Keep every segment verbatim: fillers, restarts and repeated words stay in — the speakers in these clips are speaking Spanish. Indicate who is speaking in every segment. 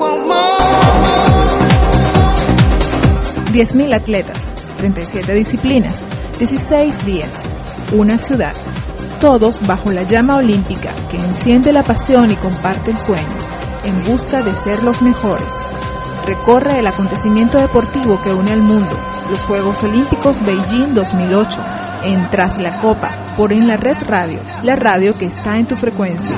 Speaker 1: diez mil atletas, treinta y siete disciplinas, dieciséis días, una ciudad, todos bajo la llama olímpica que enciende la pasión y comparte el sueño, en busca de ser los mejores. Recorre el acontecimiento deportivo que une al mundo, los Juegos Olímpicos Beijing dos mil ocho, en Tras la Copa, por En la Red Radio, la radio que está en tu frecuencia.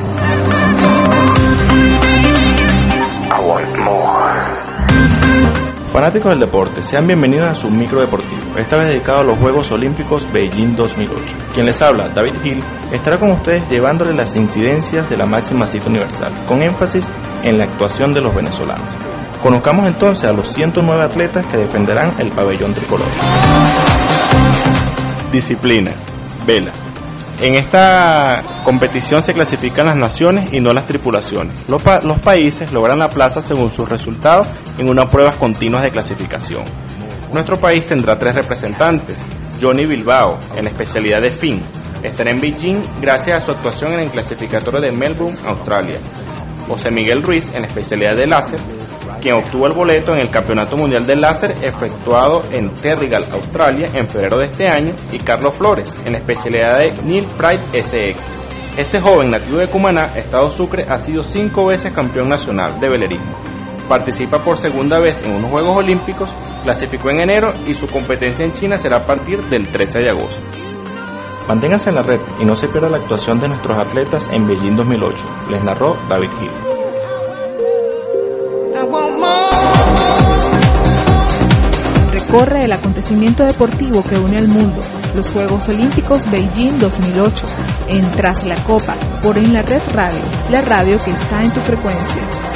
Speaker 2: Fanáticos del deporte, sean bienvenidos a su micro deportivo, esta vez dedicado a los Juegos Olímpicos Beijing dos mil ocho. Quien les habla, David Hill, estará con ustedes llevándoles las incidencias de la máxima cita universal, con énfasis en la actuación de los venezolanos. Conozcamos entonces a los ciento nueve atletas que defenderán el pabellón tricolor. Disciplina, vela. En esta competición se clasifican las naciones y no las tripulaciones. Los, pa- los países logran la plaza según sus resultados en unas pruebas continuas de clasificación. Nuestro país tendrá tres representantes. Johnny Bilbao, en la especialidad de Fin, estará en Beijing gracias a su actuación en el clasificatorio de Melbourne, Australia. José Miguel Ruiz, en la especialidad de láser, quien obtuvo el boleto en el Campeonato Mundial de Láser efectuado en Terrigal, Australia, en febrero de este año, y Carlos Flores, en la especialidad de Neil Pride S X. Este joven nativo de Cumaná, Estado Sucre, ha sido cinco veces campeón nacional de velerismo. Participa por segunda vez en unos Juegos Olímpicos, clasificó en enero y su competencia en China será a partir del trece de agosto. Manténganse en la red y no se pierda la actuación de nuestros atletas en Beijing dos mil ocho. Les narró David Hill.
Speaker 1: Recorre el acontecimiento deportivo que une al mundo, los Juegos Olímpicos Beijing dos mil ocho, en Tras la Copa, por En la Red Radio, la radio que está en tu frecuencia.